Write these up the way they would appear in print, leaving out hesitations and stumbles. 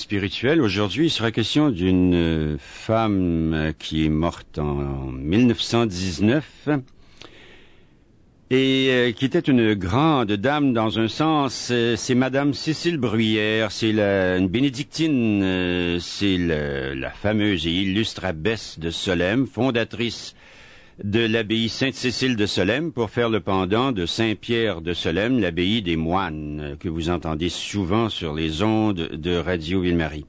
spirituelle. Aujourd'hui, il sera question d'une femme qui est morte en 1919 et qui était une grande dame dans un sens. C'est Madame Cécile Bruyère, c'est une bénédictine, c'est la fameuse et illustre abbesse de Solesmes, fondatrice de l'abbaye Sainte-Cécile de Solesmes, pour faire le pendant de Saint-Pierre de Solesmes, l'abbaye des moines, que vous entendez souvent sur les ondes de Radio Ville-Marie.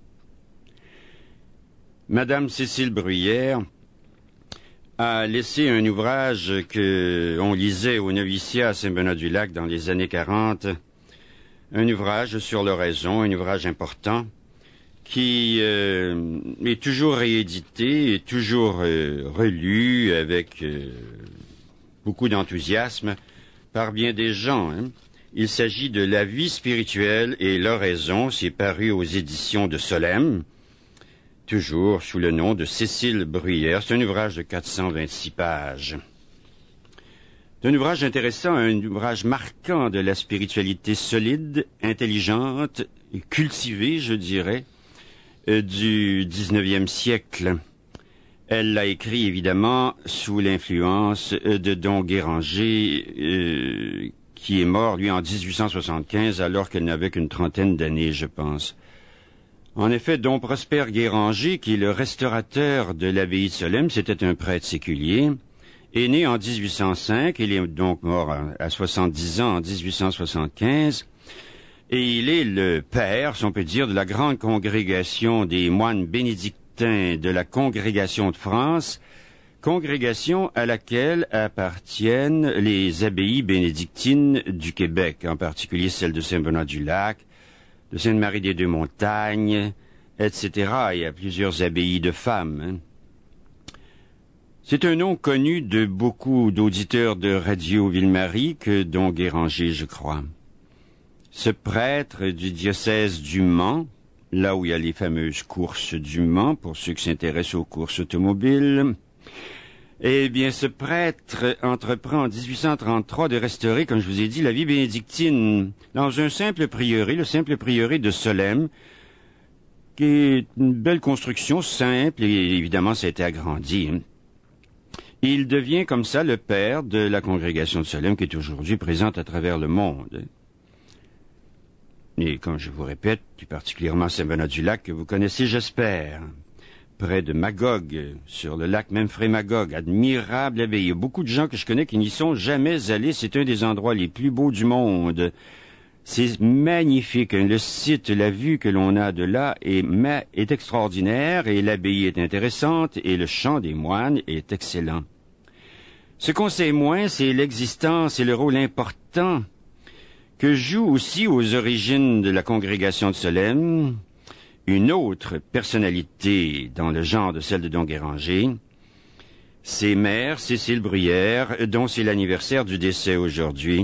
Madame Cécile Bruyère a laissé un ouvrage que on lisait au noviciat à Saint-Benoît-du-Lac dans les années 40, un ouvrage sur l'oraison, un ouvrage important, qui est toujours réédité et toujours relu avec beaucoup d'enthousiasme par bien des gens. Il s'agit de La vie spirituelle et l'oraison. C'est paru aux éditions de Solesmes, toujours sous le nom de Cécile Bruyère. C'est un ouvrage de 426 pages. C'est un ouvrage intéressant, un ouvrage marquant de la spiritualité solide, intelligente et cultivée, je dirais, du 19e siècle. Elle l'a écrit évidemment sous l'influence de Don Guéranger, qui est mort, lui, en 1875, alors qu'elle n'avait qu'une trentaine d'années, je pense. En effet, Don Prosper Guéranger, qui est le restaurateur de l'abbaye de Solesmes, c'était un prêtre séculier, est né en 1805, il est donc mort à 70 ans en 1875, et il est le père, si on peut dire, de la grande congrégation des moines bénédictins de la Congrégation de France, congrégation à laquelle appartiennent les abbayes bénédictines du Québec, en particulier celle de Saint-Benoît-du-Lac, de Sainte-Marie-des-Deux-Montagnes, etc. Il y a plusieurs abbayes de femmes. C'est un nom connu de beaucoup d'auditeurs de Radio Ville-Marie que Don Guéranger, je crois. Ce prêtre du diocèse du Mans, là où il y a les fameuses courses du Mans, pour ceux qui s'intéressent aux courses automobiles, eh bien, ce prêtre entreprend en 1833 de restaurer, comme je vous ai dit, la vie bénédictine dans un simple prieuré, le simple prieuré de Solesmes, qui est une belle construction simple, et évidemment, ça a été agrandi. Il devient comme ça le père de la congrégation de Solesmes, qui est aujourd'hui présente à travers le monde. Et comme je vous répète, plus particulièrement Saint-Benoît-du-Lac, que vous connaissez, j'espère, près de Magog, sur le lac Memphremagog, admirable abbaye. Il y a beaucoup de gens que je connais qui n'y sont jamais allés. C'est un des endroits les plus beaux du monde. C'est magnifique. Le site, la vue que l'on a de là est extraordinaire, et l'abbaye est intéressante, et le chant des moines est excellent. Ce qu'on sait moins, c'est l'existence et le rôle important que joue aussi aux origines de la congrégation de Solesmes une autre personnalité dans le genre de celle de Don Guéranger, c'est Mère Cécile Bruyère, dont c'est l'anniversaire du décès aujourd'hui.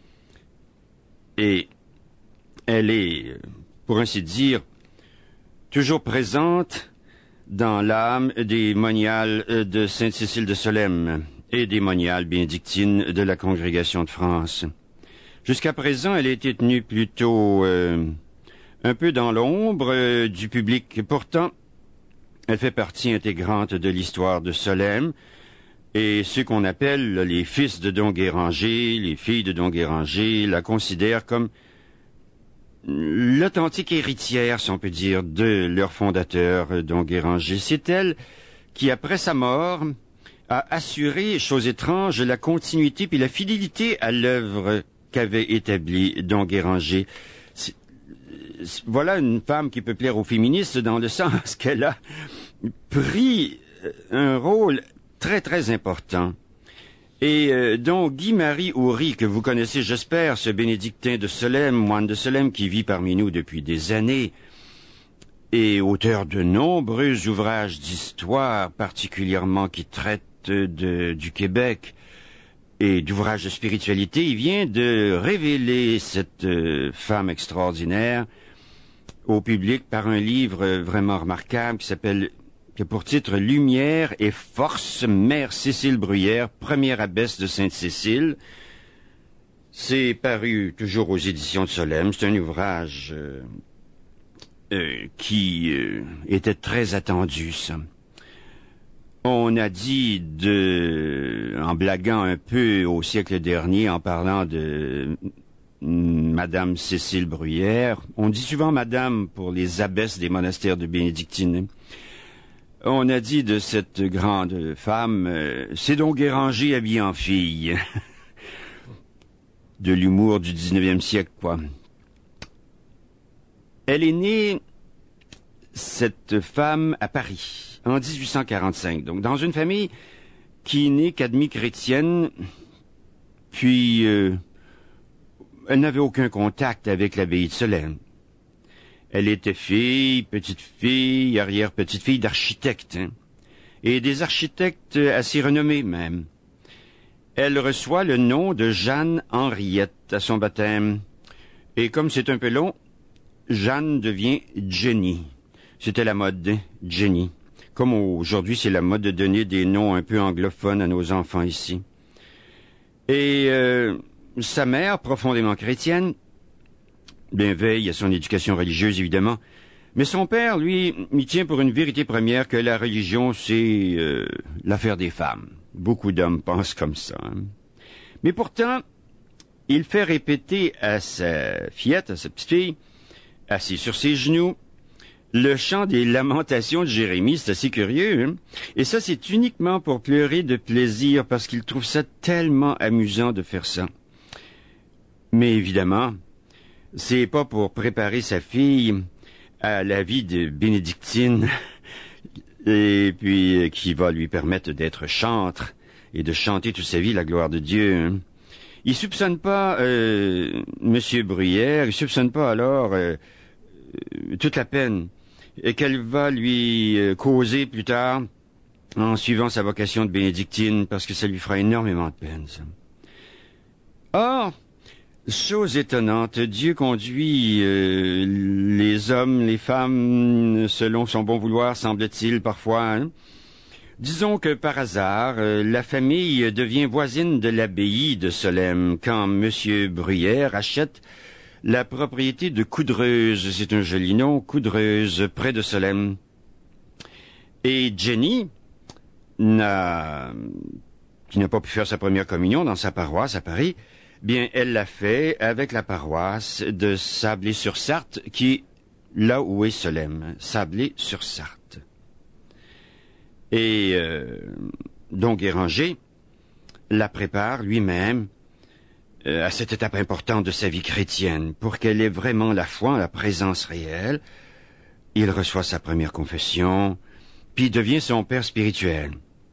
Et elle est, pour ainsi dire, toujours présente dans l'âme des moniales de Sainte-Cécile de Solesmes et des moniales bénédictines de la Congrégation de France. Jusqu'à présent, elle a été tenue plutôt un peu dans l'ombre du public. Pourtant, elle fait partie intégrante de l'histoire de Solesmes, et ceux qu'on appelle les fils de Don Guéranger, les filles de Don Guéranger, la considèrent comme l'authentique héritière, si on peut dire, de leur fondateur, Don Guéranger. C'est elle qui, après sa mort, a assuré, chose étrange, la continuité puis la fidélité à l'œuvre qu'avait établi Don Guéranger. Voilà une femme qui peut plaire aux féministes dans le sens qu'elle a pris un rôle très très important. Et Don Guy-Marie Houry, que vous connaissez, j'espère, ce bénédictin de Solesmes, moine de Solesmes qui vit parmi nous depuis des années, et auteur de nombreux ouvrages d'histoire, particulièrement qui traitent du Québec, et d'ouvrages de spiritualité, il vient de révéler cette femme extraordinaire au public par un livre vraiment remarquable qui a pour titre Lumière et force, Mère Cécile Bruyère, première abbesse de Sainte-Cécile. C'est paru toujours aux éditions de Solesmes. C'est un ouvrage qui était très attendu, ça. On a dit en blaguant un peu au siècle dernier, en parlant de Madame Cécile Bruyère, on dit souvent Madame pour les abbesses des monastères de bénédictines. On a dit de cette grande femme, c'est donc Guéranger habillé en fille. De l'humour du 19e siècle, quoi. Elle est née, cette femme, à Paris, en 1845. Donc, dans une famille qui n'est qu'admis chrétienne, puis elle n'avait aucun contact avec l'abbaye de Solesmes. Elle était petite fille, arrière-petite-fille d'architecte, hein, et des architectes assez renommés même. Elle reçoit le nom de Jeanne Henriette à son baptême. Et comme c'est un peu long, Jeanne devient Jenny. C'était la mode, Jenny. Comme aujourd'hui, c'est la mode de donner des noms un peu anglophones à nos enfants ici. Et sa mère, profondément chrétienne, bien veille à son éducation religieuse, évidemment. Mais son père, lui, il tient pour une vérité première que la religion, c'est l'affaire des femmes. Beaucoup d'hommes pensent comme ça. Hein. Mais pourtant, il fait répéter à sa fillette, à sa petite fille, assise sur ses genoux, le chant des lamentations de Jérémie. C'est assez curieux. Hein? Et ça, c'est uniquement pour pleurer de plaisir, parce qu'il trouve ça tellement amusant de faire ça. Mais évidemment, c'est pas pour préparer sa fille à la vie de bénédictine, et puis qui va lui permettre d'être chantre et de chanter toute sa vie la gloire de Dieu. Hein. Il soupçonne pas Monsieur Bruyère, il soupçonne pas alors toute la peine qu'elle va lui causer plus tard en suivant sa vocation de bénédictine, parce que ça lui fera énormément de peine, ça. Or, chose étonnante, Dieu conduit les hommes, les femmes, selon son bon vouloir, semble-t-il, parfois. Hein? Disons que par hasard, la famille devient voisine de l'abbaye de Solesmes quand M. Bruyère achète la propriété de Coudreuse, c'est un joli nom, Coudreuse, près de Solesmes. Et Jenny, qui n'a pas pu faire sa première communion dans sa paroisse à Paris, bien, elle l'a fait avec la paroisse de Sablé-sur-Sarthe, qui est là où est Solesmes, Sablé-sur-Sarthe. Et donc Guéranger la prépare lui-même à cette étape importante de sa vie chrétienne, pour qu'elle ait vraiment la foi en la présence réelle. Il reçoit sa première confession, puis devient son père spirituel.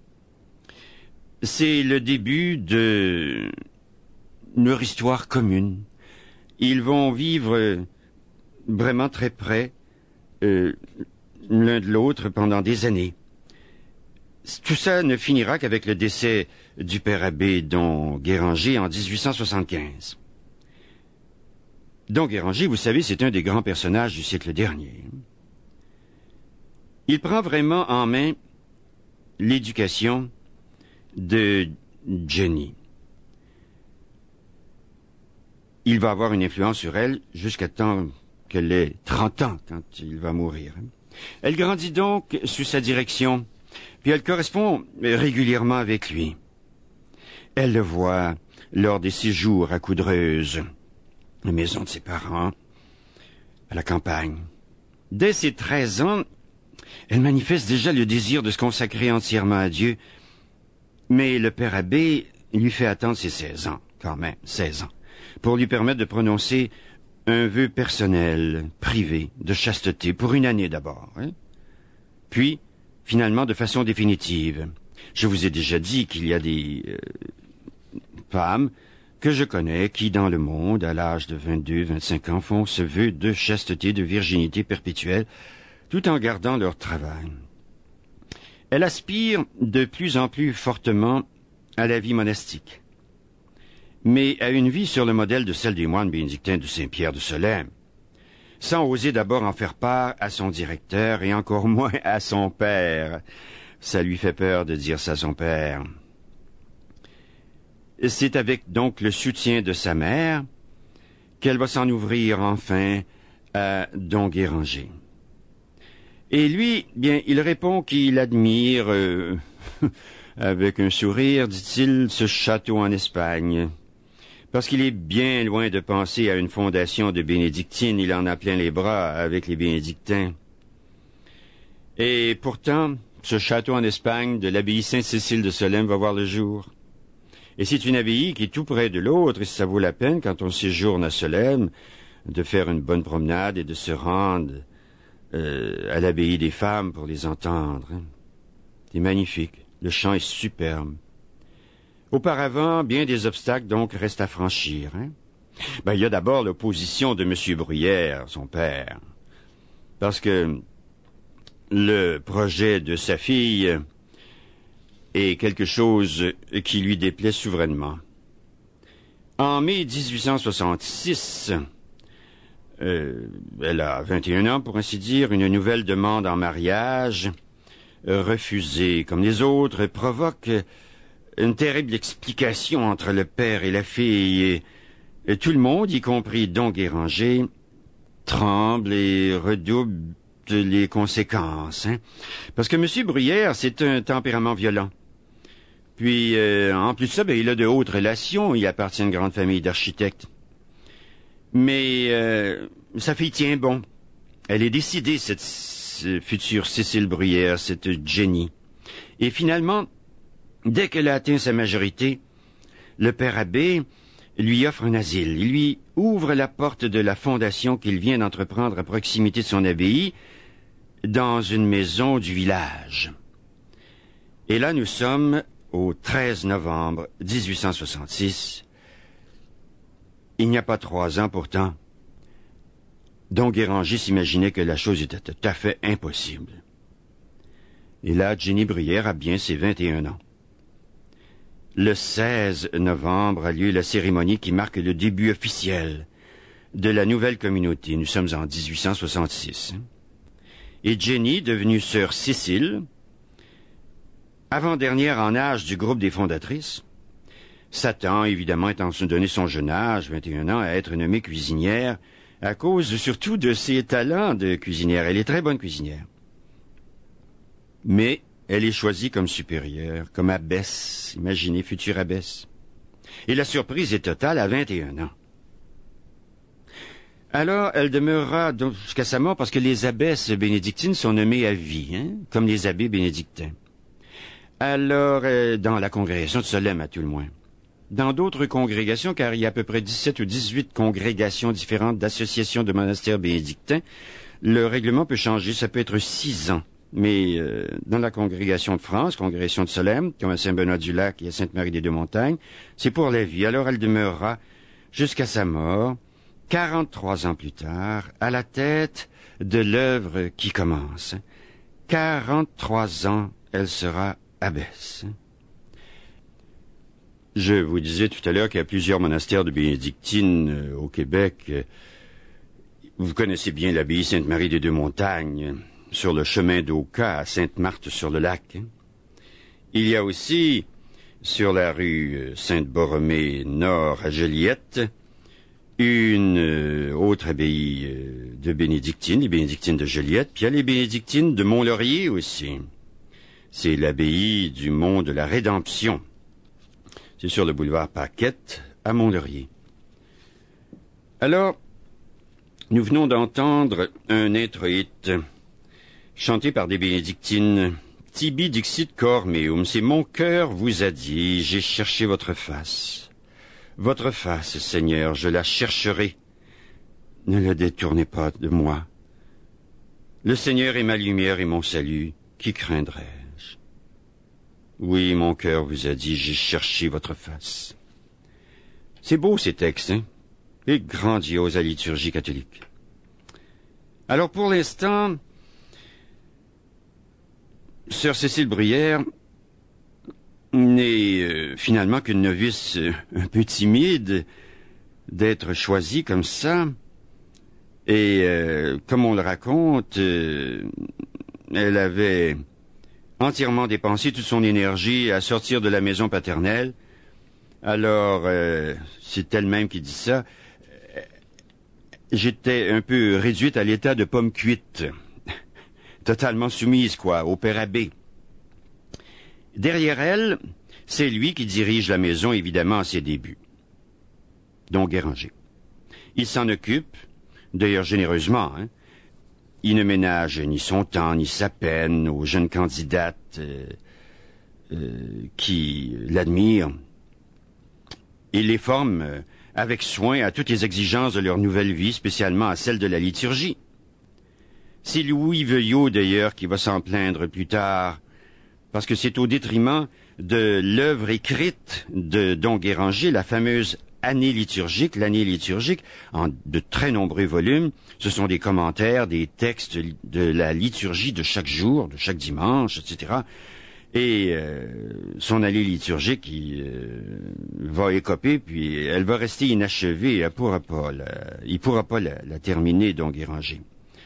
C'est le début de leur histoire commune. Ils vont vivre vraiment très près l'un de l'autre pendant des années. Tout ça ne finira qu'avec le décès du père abbé Don Guéranger en 1875. Don Guéranger, vous savez, c'est un des grands personnages du siècle dernier. Il prend vraiment en main l'éducation de Jenny. Il va avoir une influence sur elle jusqu'à temps qu'elle ait 30 ans quand il va mourir. Elle grandit donc sous sa direction, puis elle correspond régulièrement avec lui. Elle le voit lors des séjours à Coudreuse, la maison de ses parents, à la campagne. Dès ses 13 ans, elle manifeste déjà le désir de se consacrer entièrement à Dieu, mais le père abbé lui fait attendre ses 16 ans, quand même, 16 ans, pour lui permettre de prononcer un vœu personnel, privé, de chasteté, pour une année d'abord. Hein? Puis, finalement, de façon définitive. Je vous ai déjà dit qu'il y a des femmes que je connais qui, dans le monde, à l'âge de 22, 25 ans, font ce vœu de chasteté, de virginité perpétuelle, tout en gardant leur travail. Elle aspire de plus en plus fortement à la vie monastique, mais à une vie sur le modèle de celle des moines bénédictins de Saint-Pierre de Solesmes, sans oser d'abord en faire part à son directeur et encore moins à son père. Ça lui fait peur de dire ça à son père. C'est avec donc le soutien de sa mère qu'elle va s'en ouvrir enfin à Don Guéranger. Et lui, bien, il répond qu'il admire, avec un sourire, dit-il, ce château en Espagne. Parce qu'il est bien loin de penser à une fondation de bénédictines, il en a plein les bras avec les bénédictins. Et pourtant, ce château en Espagne de l'abbaye Sainte-Cécile de Solesmes va voir le jour. Et c'est une abbaye qui est tout près de l'autre, et ça vaut la peine, quand on séjourne à Solesmes, de faire une bonne promenade et de se rendre à l'abbaye des femmes pour les entendre. C'est magnifique. Le chant est superbe. Auparavant, bien des obstacles donc restent à franchir. Il y a d'abord l'opposition de M. Bruyère, son père, parce que le projet de sa fille est quelque chose qui lui déplaît souverainement. En mai 1866, elle a 21 ans, pour ainsi dire, une nouvelle demande en mariage, refusée comme les autres, provoque une terrible explication entre le père et la fille, et tout le monde, y compris Don Guéranger, tremble et redouble les conséquences. Parce que M. Bruyère, c'est un tempérament violent. Puis, en plus de ça, il a de hautes relations, il appartient à une grande famille d'architectes. Mais sa fille tient bon. Elle est décidée, cette future Cécile Bruyère, cette Jenny. Et finalement, dès qu'elle a atteint sa majorité, le père abbé lui offre un asile. Il lui ouvre la porte de la fondation qu'il vient d'entreprendre à proximité de son abbaye, dans une maison du village. Et là, nous sommes au 13 novembre 1866. Il n'y a pas 3 ans, pourtant, Don Guéranger s'imaginait que la chose était tout à fait impossible. Et là, Jenny Bruyère a bien ses 21 ans. Le 16 novembre a lieu la cérémonie qui marque le début officiel de la nouvelle communauté. Nous sommes en 1866. Et Jenny, devenue sœur Cécile, avant-dernière en âge du groupe des fondatrices, s'attend, évidemment, étant donné son jeune âge, 21 ans, à être nommée cuisinière, à cause surtout de ses talents de cuisinière. Elle est très bonne cuisinière. Mais elle est choisie comme supérieure, comme abbesse, imaginez, future abbesse. Et la surprise est totale à 21 ans. Alors, elle demeurera jusqu'à sa mort parce que les abbesses bénédictines sont nommées à vie, comme les abbés bénédictins. Alors, dans la congrégation de Solesmes, à tout le moins. Dans d'autres congrégations, car il y a à peu près 17 ou 18 congrégations différentes d'associations de monastères bénédictins, le règlement peut changer, ça peut être 6 ans. Mais dans la congrégation de France, congrégation de Solesmes, comme à Saint-Benoît-du-Lac et à Sainte-Marie-des-Deux-Montagnes, c'est pour la vie. Alors elle demeurera jusqu'à sa mort, 43 ans plus tard, à la tête de l'œuvre qui commence. 43 ans, elle sera abbesse. Je vous disais tout à l'heure qu'il y a plusieurs monastères de bénédictines au Québec. Vous connaissez bien l'abbaye Sainte-Marie-des-Deux-Montagnes, sur le chemin d'Oka à Sainte-Marthe-sur-le-Lac. Il y a aussi, sur la rue Sainte-Borromée Nord à Joliette, une autre abbaye de bénédictines, les bénédictines de Joliette, puis il y a les bénédictines de Mont-Laurier aussi. C'est l'abbaye du Mont de la Rédemption. C'est sur le boulevard Paquette, à Mont-Laurier. Alors, nous venons d'entendre un introïte chanté par des bénédictines. Tibi dixit cor meum, c'est mon cœur vous a dit, j'ai cherché votre face. Votre face, Seigneur, je la chercherai. Ne la détournez pas de moi. Le Seigneur est ma lumière et mon salut, qui craindrais-je? Oui, mon cœur vous a dit, j'ai cherché votre face. C'est beau ces textes, et grandiose à la liturgie catholique. Alors pour l'instant, Sœur Cécile Bruyère n'est finalement qu'une novice un peu timide d'être choisie comme ça. Et comme on le raconte, elle avait entièrement dépensé toute son énergie à sortir de la maison paternelle. Alors, c'est elle-même qui dit ça. J'étais un peu réduite à l'état de pomme cuite. totalement soumise, au père abbé. Derrière elle, c'est lui qui dirige la maison, évidemment, à ses débuts. Don Guéranger. Il s'en occupe, d'ailleurs généreusement, Il ne ménage ni son temps, ni sa peine aux jeunes candidates qui l'admirent. Il les forme avec soin à toutes les exigences de leur nouvelle vie, spécialement à celle de la liturgie. C'est Louis Veuillot, d'ailleurs, qui va s'en plaindre plus tard, parce que c'est au détriment de l'œuvre écrite de Don Guéranger, la fameuse l'année liturgique, en de très nombreux volumes. Ce sont des commentaires, des textes de la liturgie de chaque jour, de chaque dimanche, etc. Et son année liturgique va écoper, puis elle va rester inachevée. Il ne pourra pas la terminer, Don Guéranger.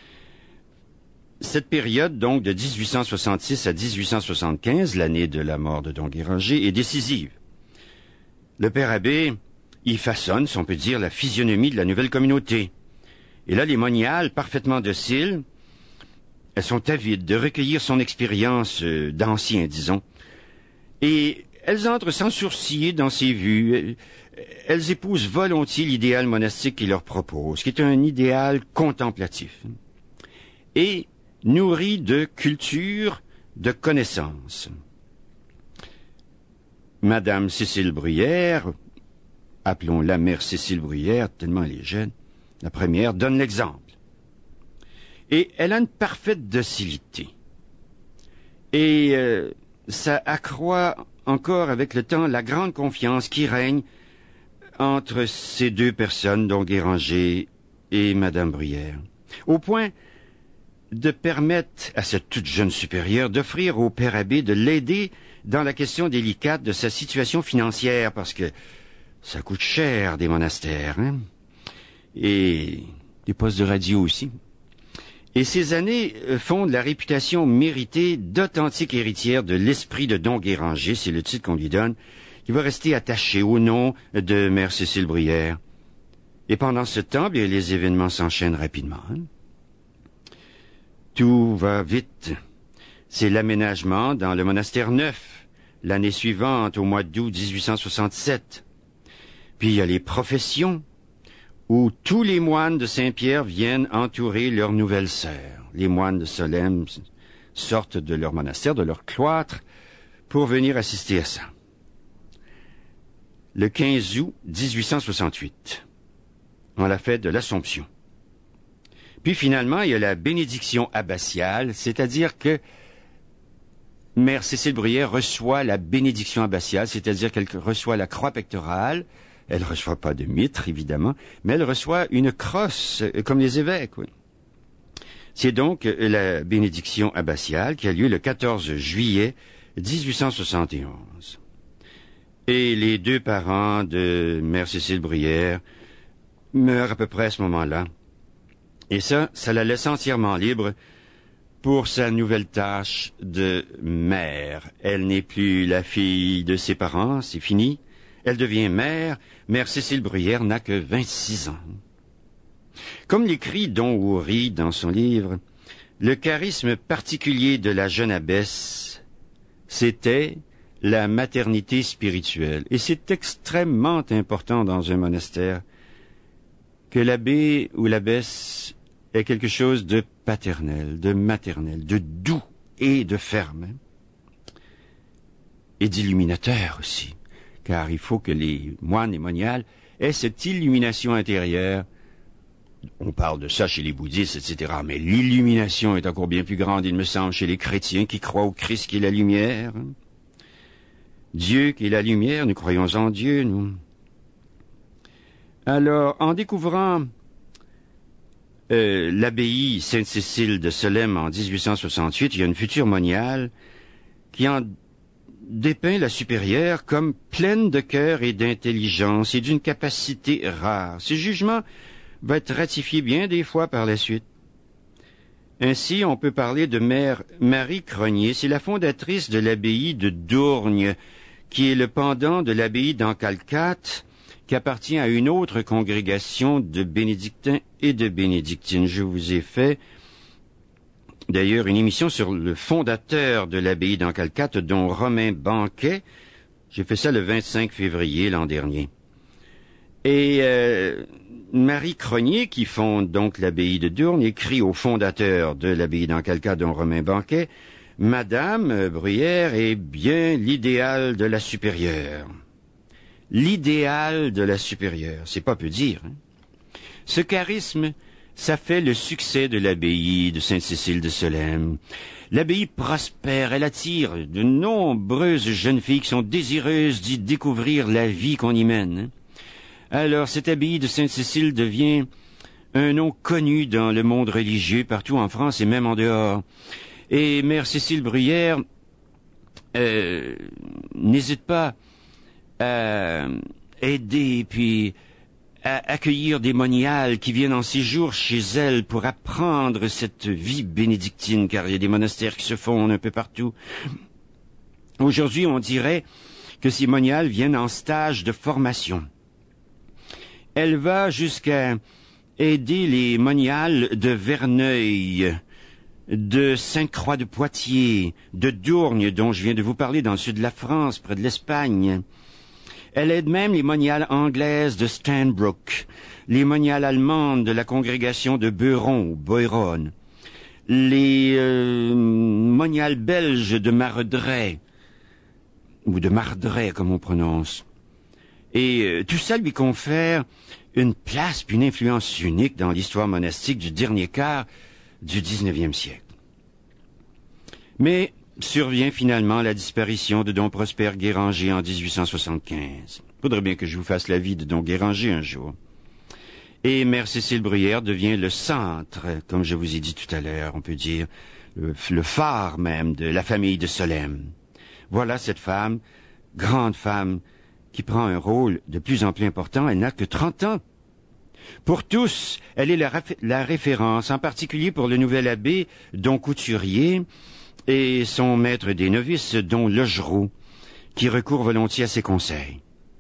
Cette période, donc, de 1866 à 1875, l'année de la mort de Don Guéranger, est décisive. Le père abbé y façonne, si on peut dire, la physionomie de la nouvelle communauté. Et là, les moniales, parfaitement dociles, elles sont avides de recueillir son expérience d'ancien, disons. Et elles entrent sans sourciller dans ses vues. Elles épousent volontiers l'idéal monastique qu'il leur propose, qui est un idéal contemplatif. Et nourri de culture, de connaissances. Madame Cécile Bruyère, appelons-la mère Cécile Bruyère, tellement elle est jeune, la première, donne l'exemple. Et elle a une parfaite docilité. Et ça accroît encore avec le temps la grande confiance qui règne entre ces deux personnes, Don Guéranger et Madame Bruyère, au point de permettre à cette toute jeune supérieure d'offrir au père abbé de l'aider dans la question délicate de sa situation financière, parce que ça coûte cher des monastères, et des postes de radio aussi. Et ces années fondent la réputation méritée d'authentique héritière de l'esprit de Don Guéranger, c'est le titre qu'on lui donne, qui va rester attaché au nom de mère Cécile Bruyère. Et pendant ce temps, bien, les événements s'enchaînent rapidement. Tout va vite. C'est l'aménagement dans le monastère neuf, l'année suivante, au mois d'août 1867. Puis il y a les professions, où tous les moines de Saint-Pierre viennent entourer leur nouvelle sœur. Les moines de Solesmes sortent de leur monastère, de leur cloître, pour venir assister à ça. Le 15 août 1868, on la fête de l'Assomption. Puis finalement, il y a la bénédiction abbatiale, c'est-à-dire que mère Cécile Bruyère reçoit la bénédiction abbatiale, c'est-à-dire qu'elle reçoit la croix pectorale. Elle ne reçoit pas de mitre, évidemment, mais elle reçoit une crosse, comme les évêques. Oui. C'est donc la bénédiction abbatiale qui a lieu le 14 juillet 1871. Et les deux parents de mère Cécile Bruyère meurent à peu près à ce moment-là. Et ça la laisse entièrement libre pour sa nouvelle tâche de mère. Elle n'est plus la fille de ses parents, c'est fini. Elle devient mère. Mère Cécile Bruyère n'a que 26 ans. Comme l'écrit Don Houry dans son livre, le charisme particulier de la jeune abbesse, c'était la maternité spirituelle. Et c'est extrêmement important dans un monastère que l'abbé ou l'abbesse ait quelque chose de paternel, de maternel, de doux et de ferme. Et d'illuminateur aussi, car il faut que les moines et moniales aient cette illumination intérieure. On parle de ça chez les bouddhistes, etc., mais l'illumination est encore bien plus grande, il me semble, chez les chrétiens qui croient au Christ qui est la lumière. Dieu qui est la lumière, nous croyons en Dieu, nous. Alors, en découvrant l'abbaye Sainte-Cécile de Solesmes en 1868, il y a une future moniale qui en dépeint la supérieure comme pleine de cœur et d'intelligence et d'une capacité rare. Ce jugement va être ratifié bien des fois par la suite. Ainsi, on peut parler de mère Marie Cronier. C'est la fondatrice de l'abbaye de Dourgne, qui est le pendant de l'abbaye d'Ancalcate, qui appartient à une autre congrégation de bénédictins et de bénédictines. Je vous ai fait d'ailleurs une émission sur le fondateur de l'abbaye d'Ancalcate, dont Romain Banquet. J'ai fait ça le 25 février l'an dernier. Et Marie Cronier, qui fonde donc l'abbaye de Dournes, écrit au fondateur de l'abbaye d'Ancalcate, dont Romain Banquet, « Madame Bruyère est bien l'idéal de la supérieure. » L'idéal de la supérieure, c'est pas peu dire. Hein? Ce charisme, ça fait le succès de l'abbaye de Sainte-Cécile de Solesmes. L'abbaye prospère, elle attire de nombreuses jeunes filles qui sont désireuses d'y découvrir la vie qu'on y mène. Hein? Alors, cette abbaye de Sainte-Cécile devient un nom connu dans le monde religieux, partout en France et même en dehors. Et Mère Cécile Bruyère n'hésite pas à aider, puis à accueillir des moniales qui viennent en séjour chez elle pour apprendre cette vie bénédictine, car il y a des monastères qui se fondent un peu partout. Aujourd'hui, on dirait que ces moniales viennent en stage de formation. Elle va jusqu'à aider les moniales de Verneuil, de Sainte-Croix de Poitiers, de Dournes, dont je viens de vous parler dans le sud de la France, près de l'Espagne. Elle aide même les moniales anglaises de Stanbrook, les moniales allemandes de la congrégation de Beuron, les moniales belges de Mardray, ou de Mardray comme on prononce. Et tout ça lui confère une place puis une influence unique dans l'histoire monastique du dernier quart du 19e siècle. Mais survient finalement la disparition de Don Prosper Guéranger en 1875. Faudrait bien que je vous fasse la vie de Don Guéranger un jour. Et Mère Cécile Bruyère devient le centre, comme je vous ai dit tout à l'heure, on peut dire, le phare même de la famille de Solesmes. Voilà cette femme, grande femme, qui prend un rôle de plus en plus important. Elle n'a que 30 ans. Pour tous, elle est la référence, en particulier pour le nouvel abbé, Don Couturier, et son maître des novices, Don Logereau, qui recourt volontiers à ses conseils.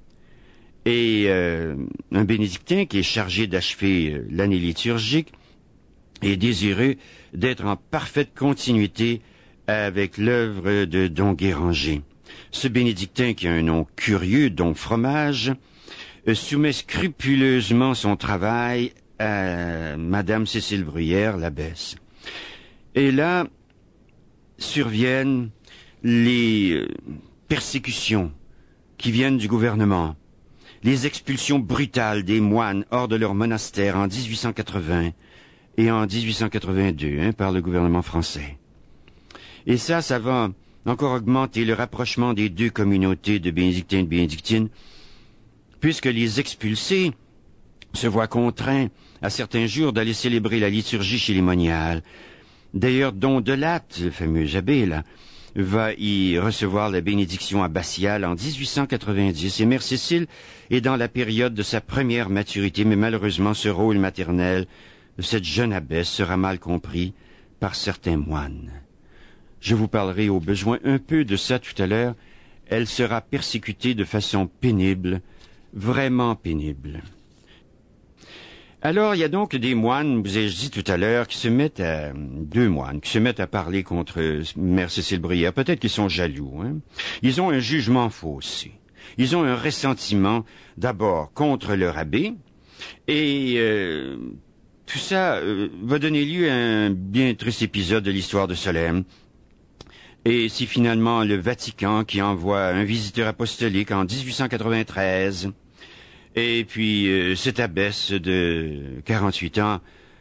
Et un bénédictin qui est chargé d'achever l'année liturgique est désireux d'être en parfaite continuité avec l'œuvre de Don Guéranger. Ce bénédictin, qui a un nom curieux, Don Fromage, soumet scrupuleusement son travail à Madame Cécile Bruyère, l'abbesse. Et là surviennent les persécutions qui viennent du gouvernement, les expulsions brutales des moines hors de leur monastère en 1880 et en 1882 par le gouvernement français. Et ça va encore augmenter le rapprochement des deux communautés de bénédictins et de bénédictines, puisque les expulsés se voient contraints à certains jours d'aller célébrer la liturgie chez les moniales. D'ailleurs, Don Delatte, le fameux abbé, là, va y recevoir la bénédiction abbatiale en 1890. Et Mère Cécile est dans la période de sa première maturité, mais malheureusement, ce rôle maternel de cette jeune abbesse sera mal compris par certains moines. Je vous parlerai au besoin un peu de ça tout à l'heure. Elle sera persécutée de façon pénible, vraiment pénible. Alors, il y a donc des moines, vous ai-je dit tout à l'heure, deux moines, qui se mettent à parler contre Mère Cécile Bruyère. Peut-être qu'ils sont jaloux. Hein? Ils ont un jugement faussé. Ils ont un ressentiment, d'abord, contre leur abbé, et tout ça va donner lieu à un bien triste épisode de l'histoire de Solesmes. Et c'est finalement le Vatican qui envoie un visiteur apostolique en 1893. Et puis, cette abbesse de 48 ans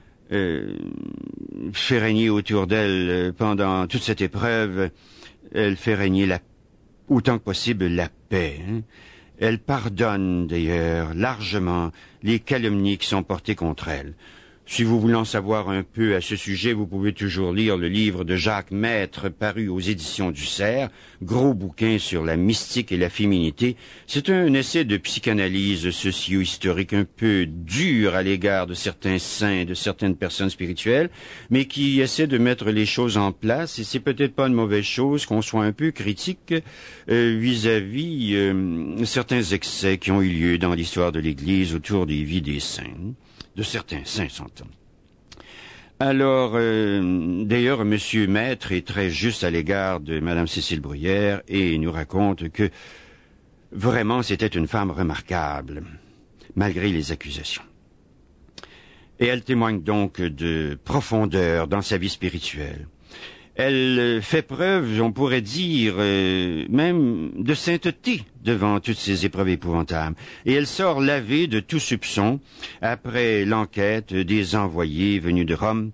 fait régner autour d'elle, pendant toute cette épreuve, elle fait régner autant que possible la paix. Hein. Elle pardonne, d'ailleurs, largement les calomnies qui sont portées contre elle. Si vous voulez en savoir un peu à ce sujet, vous pouvez toujours lire le livre de Jacques Maître, paru aux éditions du Cerf, gros bouquin sur la mystique et la féminité. C'est un essai de psychanalyse socio-historique un peu dur à l'égard de certains saints, de certaines personnes spirituelles, mais qui essaie de mettre les choses en place, et c'est peut-être pas une mauvaise chose qu'on soit un peu critique vis-à-vis certains excès qui ont eu lieu dans l'histoire de l'Église autour des vies des saints. De certains saints, s'entend. Alors, d'ailleurs, Monsieur Maître est très juste à l'égard de Madame Cécile Bruyère et nous raconte que vraiment c'était une femme remarquable, malgré les accusations. Et elle témoigne donc de profondeur dans sa vie spirituelle. Elle fait preuve, on pourrait dire, même de sainteté devant toutes ces épreuves épouvantables. Et elle sort lavée de tout soupçon après l'enquête des envoyés venus de Rome,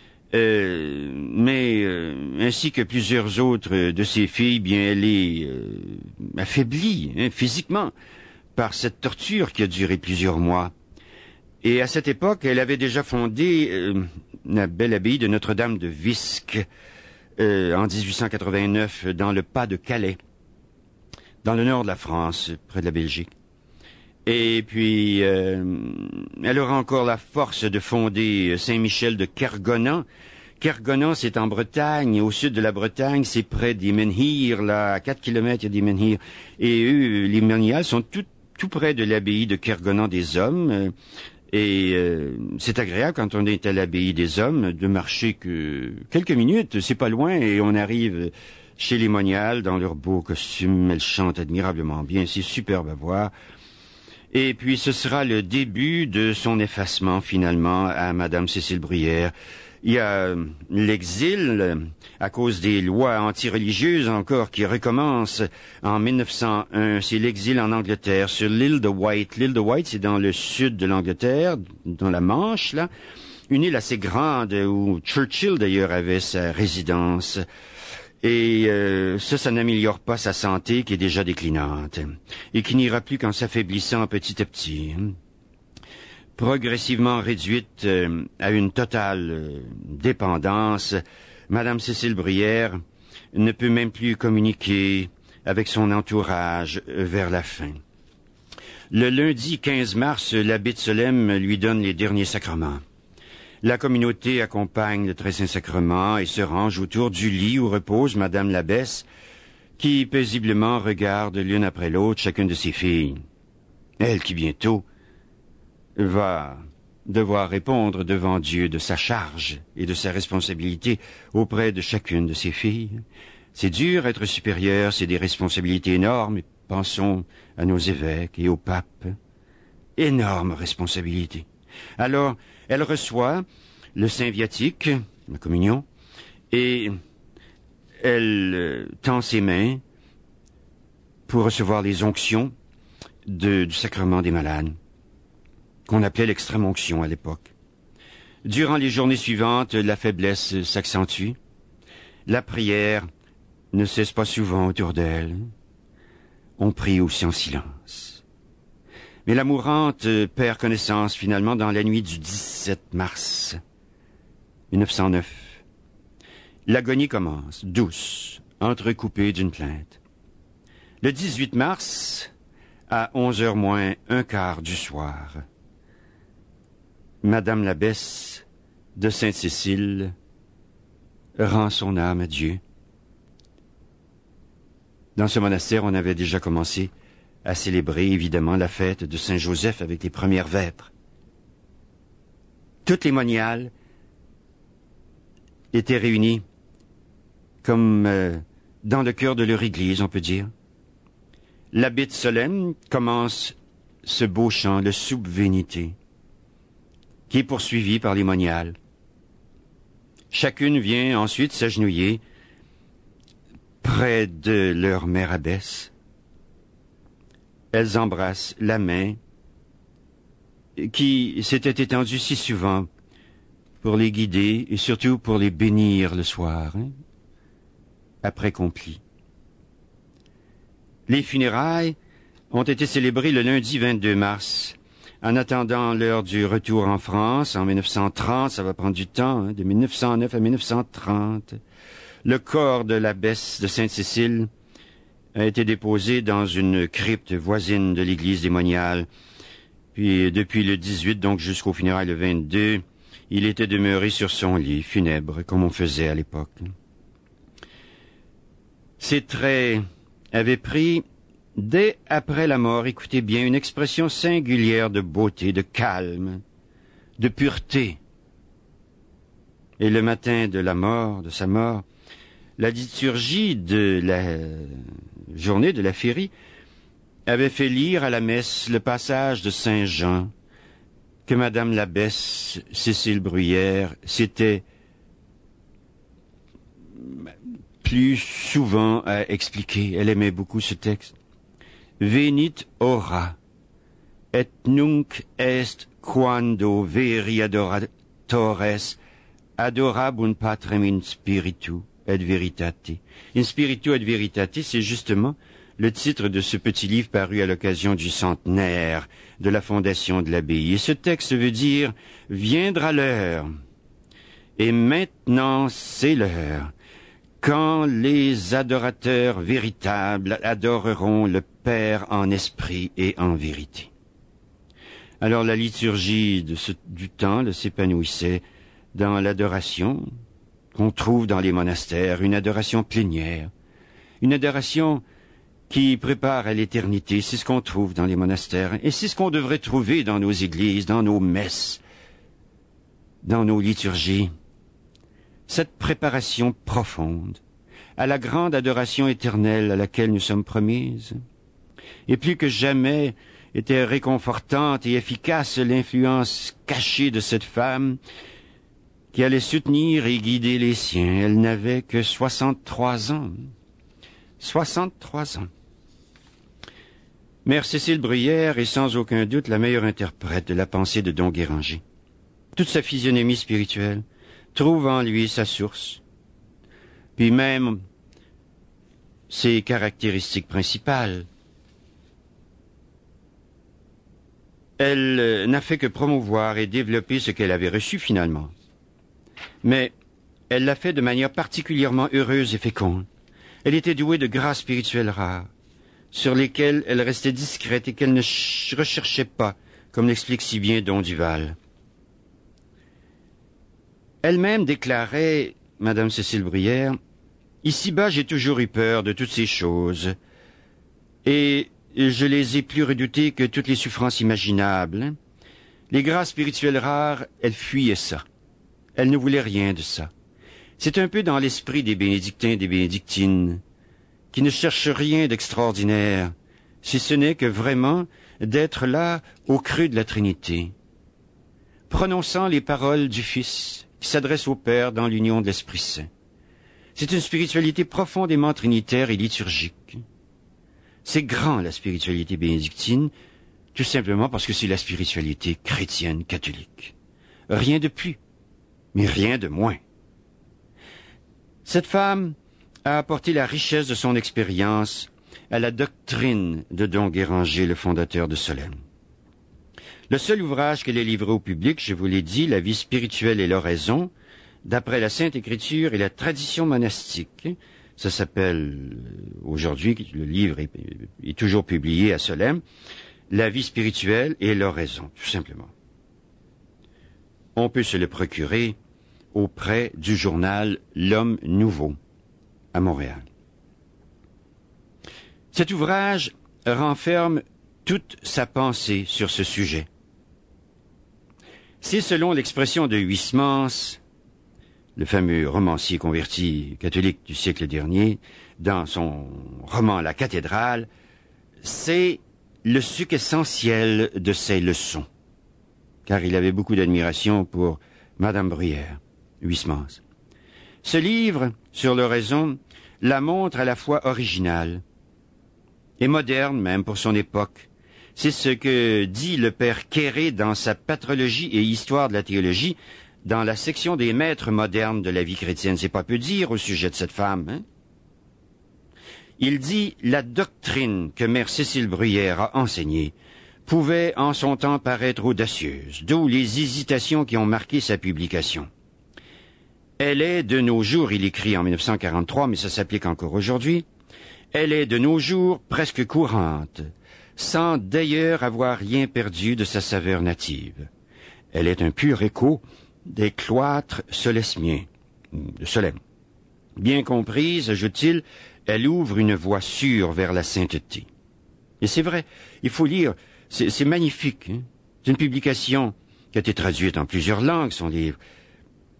mais ainsi que plusieurs autres de ses filles, bien elle est affaiblie physiquement par cette torture qui a duré plusieurs mois. Et à cette époque, elle avait déjà fondé la belle abbaye de Notre-Dame de Visque, en 1889, dans le pas de Calais, dans le nord de la France, près de la Belgique. Et puis, elle aura encore la force de fonder Saint-Michel de Kergonan. Kergonan, c'est en Bretagne, au sud de la Bretagne, c'est près des Menhirs, là, à 4 kilomètres, il y a des Menhirs. Et eux, les Menhirs sont tout près de l'abbaye de Kergonan des Hommes. Et c'est agréable quand on est à l'abbaye des Hommes de marcher que quelques minutes, c'est pas loin, et on arrive chez les moniales dans leurs beaux costumes. Elles chantent admirablement bien, c'est superbe à voir. Et puis ce sera le début de son effacement finalement à Madame Cécile Bruyère. Il y a l'exil à cause des lois antireligieuses encore qui recommencent en 1901. C'est l'exil en Angleterre sur l'île de Wight. L'île de Wight, c'est dans le sud de l'Angleterre, dans la Manche, là. Une île assez grande où Churchill d'ailleurs avait sa résidence. Et ça n'améliore pas sa santé qui est déjà déclinante et qui n'ira plus qu'en s'affaiblissant petit à petit. Progressivement réduite à une totale dépendance, Madame Cécile Bruyère ne peut même plus communiquer avec son entourage vers la fin. Le lundi 15 mars, l'abbé de Solesmes lui donne les derniers sacrements. La communauté accompagne le très saint sacrement et se range autour du lit où repose Madame l'abbesse, qui paisiblement regarde l'une après l'autre chacune de ses filles. Elle qui bientôt va devoir répondre devant Dieu de sa charge et de sa responsabilité auprès de chacune de ses filles. C'est dur être supérieur, c'est des responsabilités énormes. Pensons à nos évêques et au pape. Énorme responsabilité. Alors, elle reçoit le Saint Viatique, la communion, et elle tend ses mains pour recevoir les onctions du sacrement des malades, qu'on appelait l'extrême-onction à l'époque. Durant les journées suivantes, la faiblesse s'accentue. La prière ne cesse pas souvent autour d'elle. On prie aussi en silence. Mais la mourante perd connaissance finalement dans la nuit du 17 mars 1909. L'agonie commence, douce, entrecoupée d'une plainte. Le 18 mars, à 11h moins un quart du soir, Madame l'abbesse de Sainte-Cécile rend son âme à Dieu. Dans ce monastère, on avait déjà commencé à célébrer évidemment la fête de Saint-Joseph avec les premières vêpres. Toutes les moniales étaient réunies comme dans le cœur de leur église, on peut dire. L'abbé de Solesmes commence ce beau chant, le Subvenite, qui est poursuivi par les moniales. Chacune vient ensuite s'agenouiller près de leur mère abbesse. Elles embrassent la main qui s'était étendue si souvent pour les guider et surtout pour les bénir le soir, après qu'on plie. Les funérailles ont été célébrées le lundi 22 mars. En attendant l'heure du retour en France, en 1930, ça va prendre du temps, de 1909 à 1930, le corps de l'abbesse de Sainte-Cécile a été déposé dans une crypte voisine de l'église des Moniales. Puis depuis le 18, donc jusqu'au funérailles le 22, il était demeuré sur son lit funèbre, comme on faisait à l'époque. Ses traits avaient pris, dès après la mort, écoutez bien, une expression singulière de beauté, de calme, de pureté. et le matin de sa mort, la liturgie de la journée de la féerie avait fait lire à la messe le passage de Saint Jean que Madame l'abbesse Cécile Bruyère s'était plus souvent à expliquer. Elle aimait beaucoup ce texte. Venit ora, et nunc est quando veri adoratores adorabunt patrem in spiritu et veritate. In spiritu et veritate, c'est justement le titre de ce petit livre paru à l'occasion du centenaire de la fondation de l'abbaye. Et ce texte veut dire « Viendra l'heure, et maintenant c'est l'heure, quand les adorateurs véritables adoreront le Père en esprit et en vérité. » Alors la liturgie du temps s'épanouissait dans l'adoration qu'on trouve dans les monastères, une adoration plénière, une adoration qui prépare à l'éternité. C'est ce qu'on trouve dans les monastères, et c'est ce qu'on devrait trouver dans nos églises, dans nos messes, dans nos liturgies. Cette préparation profonde à la grande adoration éternelle à laquelle nous sommes promises. Et plus que jamais était réconfortante et efficace l'influence cachée de cette femme qui allait soutenir et guider les siens. Elle n'avait que 63 ans. 63 ans. Mère Cécile Bruyère est sans aucun doute la meilleure interprète de la pensée de Don Guéranger. Toute sa physionomie spirituelle trouve en lui sa source, puis même ses caractéristiques principales. Elle n'a fait que promouvoir et développer ce qu'elle avait reçu finalement. Mais elle l'a fait de manière particulièrement heureuse et féconde. Elle était douée de grâces spirituelles rares, sur lesquelles elle restait discrète et qu'elle ne recherchait pas, comme l'explique si bien Don Duval. Elle-même déclarait, Madame Cécile Bruyère, « Ici-bas, j'ai toujours eu peur de toutes ces choses, et je les ai plus redoutées que toutes les souffrances imaginables. Les grâces spirituelles rares, elle fuyait ça. Elle ne voulait rien de ça. C'est un peu dans l'esprit des bénédictins et des bénédictines, qui ne cherchent rien d'extraordinaire, si ce n'est que vraiment d'être là au creux de la Trinité, prononçant les paroles du Fils qui s'adresse au Père dans l'union de l'Esprit Saint. C'est une spiritualité profondément trinitaire et liturgique. C'est grand, la spiritualité bénédictine, tout simplement parce que c'est la spiritualité chrétienne catholique. Rien de plus, mais rien de moins. Cette femme a apporté la richesse de son expérience à la doctrine de Don Guéranger, le fondateur de Solesmes. Le seul ouvrage qu'elle ait livré au public, je vous l'ai dit, La vie spirituelle et l'oraison, d'après la Sainte Écriture et la tradition monastique. Ça s'appelle, aujourd'hui, le livre est toujours publié à Solesmes, La vie spirituelle et l'oraison, tout simplement. On peut se le procurer auprès du journal L'Homme Nouveau, à Montréal. Cet ouvrage renferme toute sa pensée sur ce sujet. C'est, selon l'expression de Huysmans, le fameux romancier converti catholique du siècle dernier, dans son roman La cathédrale, c'est le suc essentiel de ses leçons, car il avait beaucoup d'admiration pour Madame Bruyère, Huysmans. Ce livre, sur l'oraison, la montre à la fois originale et moderne même pour son époque. C'est ce que dit le père Quéré dans sa Patrologie et Histoire de la théologie, dans la section des maîtres modernes de la vie chrétienne. C'est pas peu dire au sujet de cette femme, hein? Il dit « La doctrine que mère Cécile Bruyère a enseignée pouvait en son temps paraître audacieuse, d'où les hésitations qui ont marqué sa publication. Elle est de nos jours, il écrit en 1943, mais ça s'applique encore aujourd'hui, elle est de nos jours presque courante, sans d'ailleurs avoir rien perdu de sa saveur native. Elle est un pur écho des cloîtres solesmiens, de Solesmes. Bien comprise, ajoute-t-il, elle ouvre une voie sûre vers la sainteté. Et c'est vrai, il faut lire, c'est magnifique. Hein? C'est une publication qui a été traduite en plusieurs langues, son livre.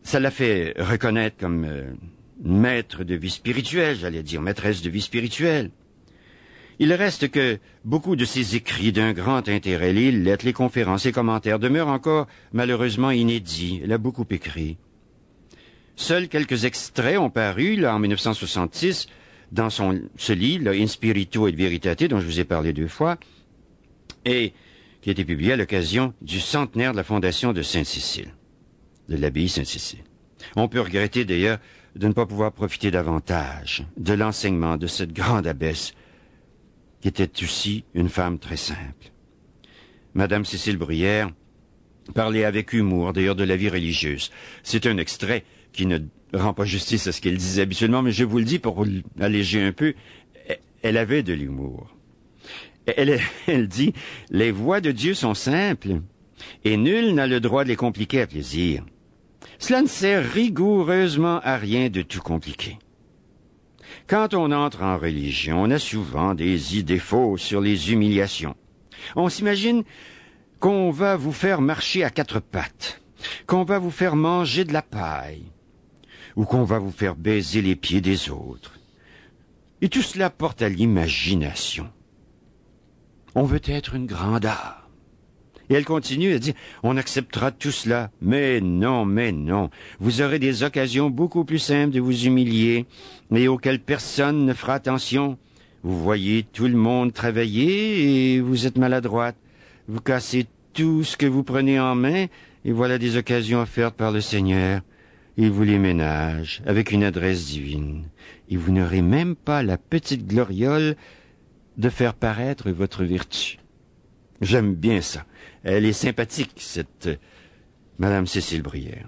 Ça l'a fait reconnaître comme maître de vie spirituelle, j'allais dire maîtresse de vie spirituelle. Il reste que beaucoup de ses écrits d'un grand intérêt, les lettres, les conférences et commentaires demeurent encore malheureusement inédits. Elle a beaucoup écrit. Seuls quelques extraits ont paru, là, en 1966, dans ce livre, In Spiritu et Veritate, dont je vous ai parlé 2 fois, et qui a été publié à l'occasion du centenaire de la fondation de Sainte-Cécile, de l'abbaye Sainte-Cécile. On peut regretter d'ailleurs de ne pas pouvoir profiter davantage de l'enseignement de cette grande abbesse, qui était aussi une femme très simple. Madame Cécile Bruyère parlait avec humour, d'ailleurs, de la vie religieuse. C'est un extrait qui ne rend pas justice à ce qu'elle disait habituellement, mais je vous le dis pour alléger un peu, elle avait de l'humour. Elle dit, « Les voies de Dieu sont simples, et nul n'a le droit de les compliquer à plaisir. Cela ne sert rigoureusement à rien de tout compliquer. Quand on entre en religion, on a souvent des idées fausses sur les humiliations. On s'imagine qu'on va vous faire marcher à 4 pattes, qu'on va vous faire manger de la paille, ou qu'on va vous faire baiser les pieds des autres. Et tout cela porte à l'imagination. On veut être une grande âme. » Et elle continue à dire, on acceptera tout cela. Mais non, vous aurez des occasions beaucoup plus simples de vous humilier et auxquelles personne ne fera attention. Vous voyez tout le monde travailler et vous êtes maladroite. Vous cassez tout ce que vous prenez en main et voilà des occasions offertes par le Seigneur. Il vous les ménage avec une adresse divine. Et vous n'aurez même pas la petite gloriole de faire paraître votre vertu. J'aime bien ça. Elle est sympathique, cette Madame Cécile Bruyère.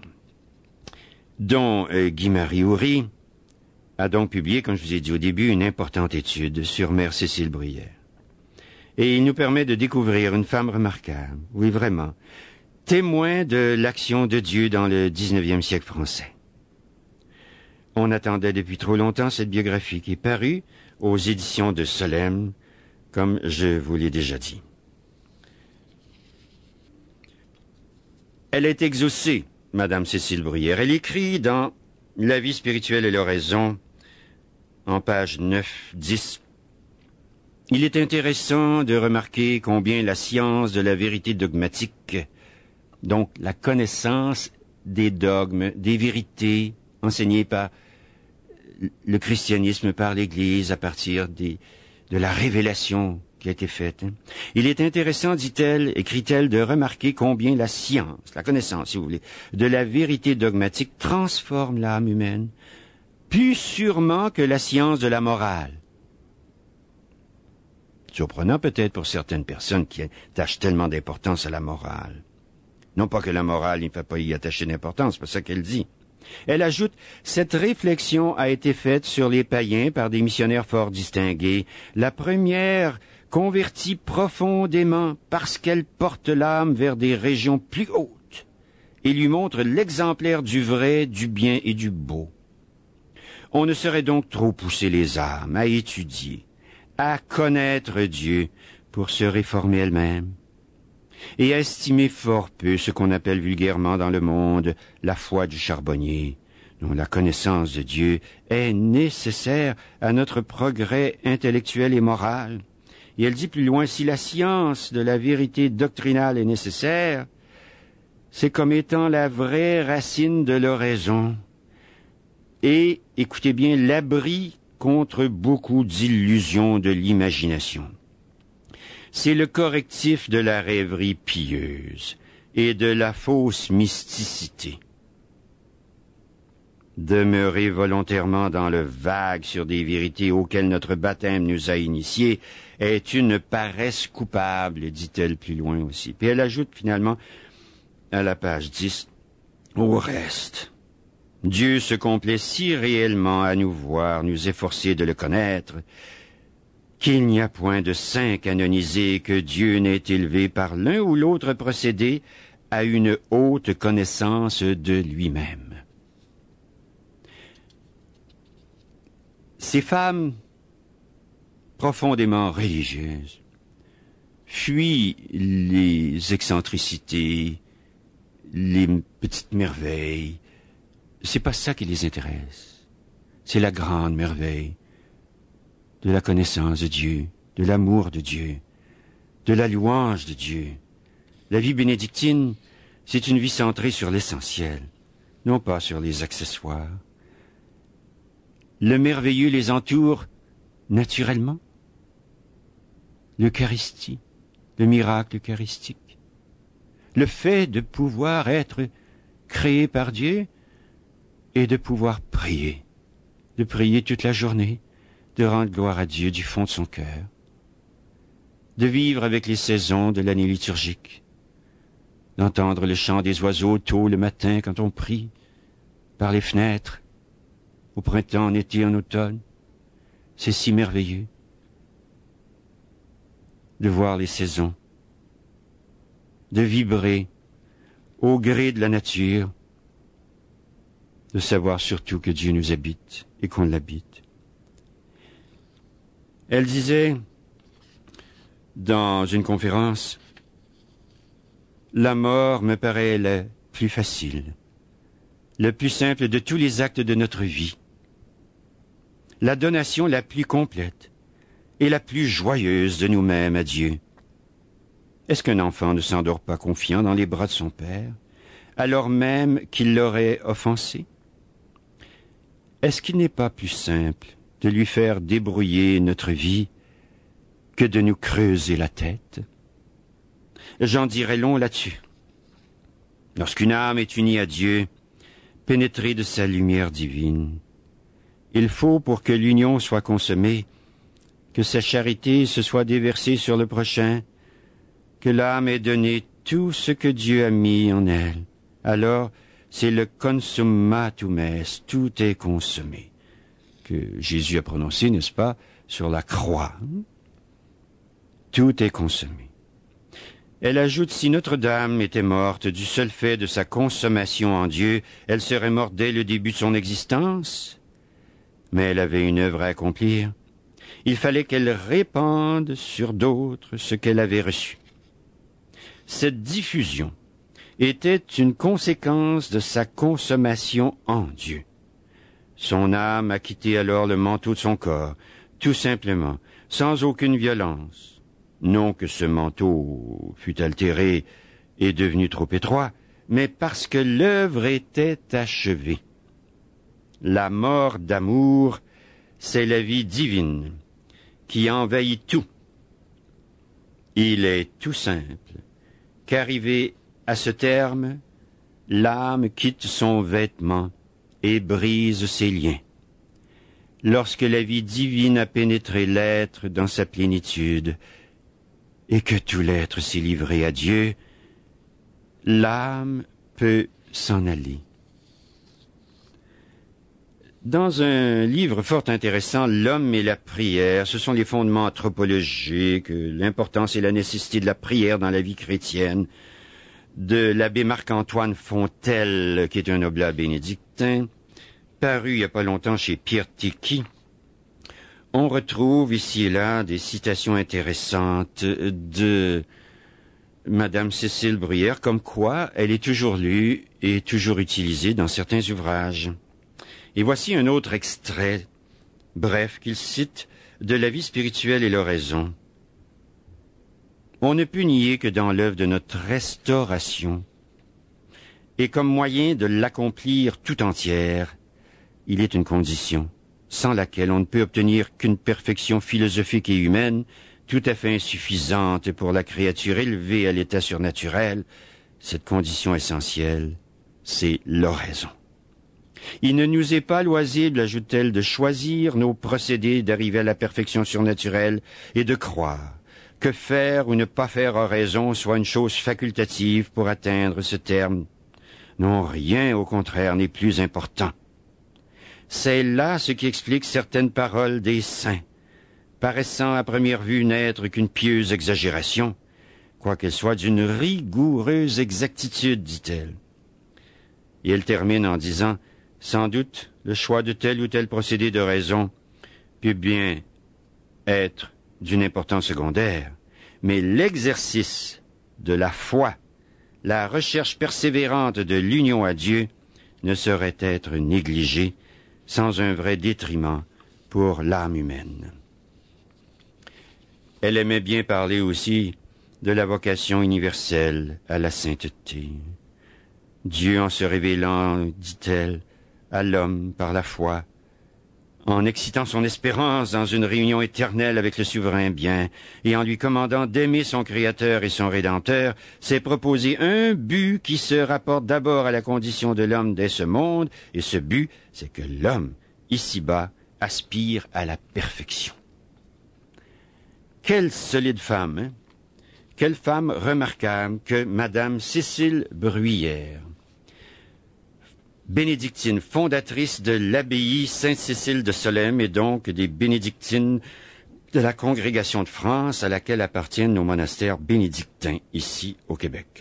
Dont Guy-Marie Houry a donc publié, comme je vous ai dit au début, une importante étude sur Mère Cécile Bruyère. Et il nous permet de découvrir une femme remarquable, oui vraiment, témoin de l'action de Dieu dans le 19e siècle français. On attendait depuis trop longtemps cette biographie qui est parue aux éditions de Solesmes, comme je vous l'ai déjà dit. Elle est exaucée, Madame Cécile Bruyère. Elle écrit dans La vie spirituelle et l'oraison, en page 9-10. Il est intéressant de remarquer combien la science de la vérité dogmatique, donc la connaissance des dogmes, des vérités enseignées par le christianisme, par l'Église, à partir de la révélation qui a été faite. Il est intéressant, dit-elle, écrit-elle, de remarquer combien la science, la connaissance, si vous voulez, de la vérité dogmatique transforme l'âme humaine, plus sûrement que la science de la morale. Surprenant peut-être pour certaines personnes qui attachent tellement d'importance à la morale. Non pas que la morale, il ne faut pas y attacher d'importance, c'est pas ça qu'elle dit. Elle ajoute, cette réflexion a été faite sur les païens par des missionnaires fort distingués. La première convertit profondément parce qu'elle porte l'âme vers des régions plus hautes et lui montre l'exemplaire du vrai, du bien et du beau. On ne saurait donc trop pousser les âmes à étudier, à connaître Dieu pour se réformer elles-mêmes et à estimer fort peu ce qu'on appelle vulgairement dans le monde la foi du charbonnier, dont la connaissance de Dieu est nécessaire à notre progrès intellectuel et moral. Et elle dit plus loin, si la science de la vérité doctrinale est nécessaire, c'est comme étant la vraie racine de l'oraison. Et, écoutez bien, l'abri contre beaucoup d'illusions de l'imagination. C'est le correctif de la rêverie pieuse et de la fausse mysticité. Demeurer volontairement dans le vague sur des vérités auxquelles notre baptême nous a initiés est une paresse coupable, dit-elle plus loin aussi. Puis elle ajoute finalement, à la page 10, au reste, Dieu se complaît si réellement à nous voir, nous efforcer de le connaître, qu'il n'y a point de saint canonisé que Dieu n'ait élevé par l'un ou l'autre procédé à une haute connaissance de lui-même. Ces femmes profondément religieuses fuient les excentricités, les petites merveilles, c'est pas ça qui les intéresse. C'est la grande merveille de la connaissance de Dieu, de l'amour de Dieu, de la louange de Dieu. La vie bénédictine, c'est une vie centrée sur l'essentiel, non pas sur les accessoires. Le merveilleux les entoure naturellement. L'Eucharistie, le miracle eucharistique, le fait de pouvoir être créé par Dieu et de pouvoir prier, de prier toute la journée, de rendre gloire à Dieu du fond de son cœur, de vivre avec les saisons de l'année liturgique, d'entendre le chant des oiseaux tôt le matin quand on prie, par les fenêtres, au printemps, en été, en automne. C'est si merveilleux de voir les saisons, de vibrer au gré de la nature, de savoir surtout que Dieu nous habite et qu'on l'habite. Elle disait dans une conférence, « La mort me paraît la plus facile, le plus simple de tous les actes de notre vie, la donation la plus complète et la plus joyeuse de nous-mêmes à Dieu. Est-ce qu'un enfant ne s'endort pas confiant dans les bras de son père, alors même qu'il l'aurait offensé? Est-ce qu'il n'est pas plus simple de lui faire débrouiller notre vie que de nous creuser la tête? J'en dirai long là-dessus. Lorsqu'une âme est unie à Dieu, pénétrée de sa lumière divine, il faut, pour que l'union soit consommée, que sa charité se soit déversée sur le prochain, que l'âme ait donné tout ce que Dieu a mis en elle. Alors, c'est le consummatum est, tout est consommé, que Jésus a prononcé, n'est-ce pas, sur la croix. Tout est consommé. Elle ajoute, si Notre-Dame était morte du seul fait de sa consommation en Dieu, elle serait morte dès le début de son existence. Mais elle avait une œuvre à accomplir. Il fallait qu'elle répande sur d'autres ce qu'elle avait reçu. Cette diffusion était une conséquence de sa consommation en Dieu. Son âme a quitté alors le manteau de son corps, tout simplement, sans aucune violence. Non que ce manteau fût altéré et devenu trop étroit, mais parce que l'œuvre était achevée. La mort d'amour, c'est la vie divine qui envahit tout. Il est tout simple qu'arrivé à ce terme, l'âme quitte son vêtement et brise ses liens. Lorsque la vie divine a pénétré l'être dans sa plénitude et que tout l'être s'est livré à Dieu, l'âme peut s'en aller. Dans un livre fort intéressant, L'homme et la prière, ce sont les fondements anthropologiques, l'importance et la nécessité de la prière dans la vie chrétienne, de l'abbé Marc-Antoine Fontel, qui est un oblat bénédictin, paru il n'y a pas longtemps chez Pierre Téqui. On retrouve ici et là des citations intéressantes de Madame Cécile Bruyère, comme quoi elle est toujours lue et toujours utilisée dans certains ouvrages. Et voici un autre extrait, bref, qu'il cite, de La vie spirituelle et l'oraison. On ne peut nier que dans l'œuvre de notre restauration, et comme moyen de l'accomplir tout entière, il est une condition, sans laquelle on ne peut obtenir qu'une perfection philosophique et humaine, tout à fait insuffisante pour la créature élevée à l'état surnaturel. Cette condition essentielle, c'est l'oraison. Il ne nous est pas loisible, ajoute-t-elle, de choisir nos procédés d'arriver à la perfection surnaturelle et de croire que faire ou ne pas faire oraison soit une chose facultative pour atteindre ce terme. Non, rien, au contraire, n'est plus important. C'est là ce qui explique certaines paroles des saints, paraissant à première vue n'être qu'une pieuse exagération, quoiqu'elle soit d'une rigoureuse exactitude, dit-elle. Et elle termine en disant, sans doute, le choix de tel ou tel procédé de raison peut bien être d'une importance secondaire, mais l'exercice de la foi, la recherche persévérante de l'union à Dieu, ne saurait être négligée sans un vrai détriment pour l'âme humaine. Elle aimait bien parler aussi de la vocation universelle à la sainteté. Dieu, en se révélant, dit-elle, à l'homme par la foi, en excitant son espérance dans une réunion éternelle avec le souverain bien, et en lui commandant d'aimer son Créateur et son Rédempteur, s'est proposé un but qui se rapporte d'abord à la condition de l'homme dès ce monde, et ce but, c'est que l'homme, ici-bas, aspire à la perfection. Quelle solide femme, hein? Quelle femme remarquable que Madame Cécile Bruyère, bénédictine, fondatrice de l'abbaye Sainte-Cécile de Solesmes et donc des bénédictines de la Congrégation de France à laquelle appartiennent nos monastères bénédictins ici au Québec.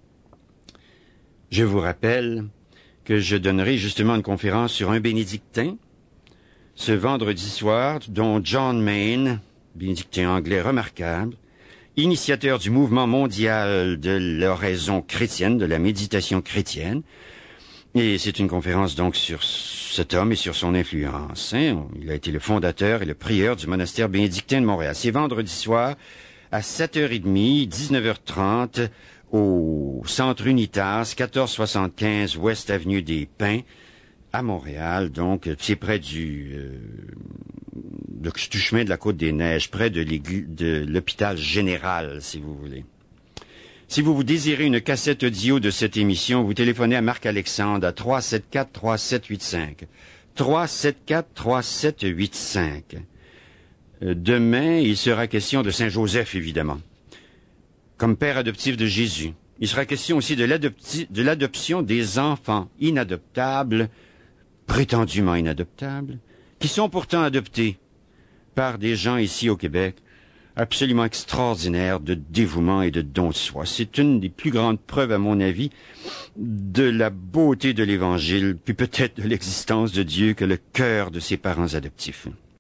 Je vous rappelle que je donnerai justement une conférence sur un bénédictin ce vendredi soir, dont John Main, bénédictin anglais remarquable, initiateur du mouvement mondial de l'oraison chrétienne, de la méditation chrétienne. Et c'est une conférence donc sur cet homme et sur son influence. Il a été le fondateur et le prieur du monastère bénédictin de Montréal. C'est vendredi soir à 7h30, 19h30 au Centre Unitas, 1475 Ouest Avenue des Pins, à Montréal. Donc, c'est près du chemin de la Côte-des-Neiges, près de l'hôpital général, si vous voulez. Si vous désirez une cassette audio de cette émission, vous téléphonez à Marc-Alexandre à 374-3785. 374-3785. Demain, il sera question de Saint-Joseph, évidemment, comme père adoptif de Jésus. Il sera question aussi de l'adoption des enfants inadoptables, prétendument inadoptables, qui sont pourtant adoptés par des gens ici au Québec, absolument extraordinaire de dévouement et de don de soi. C'est une des plus grandes preuves, à mon avis, de la beauté de l'Évangile, puis peut-être de l'existence de Dieu, que le cœur de ses parents adoptifs.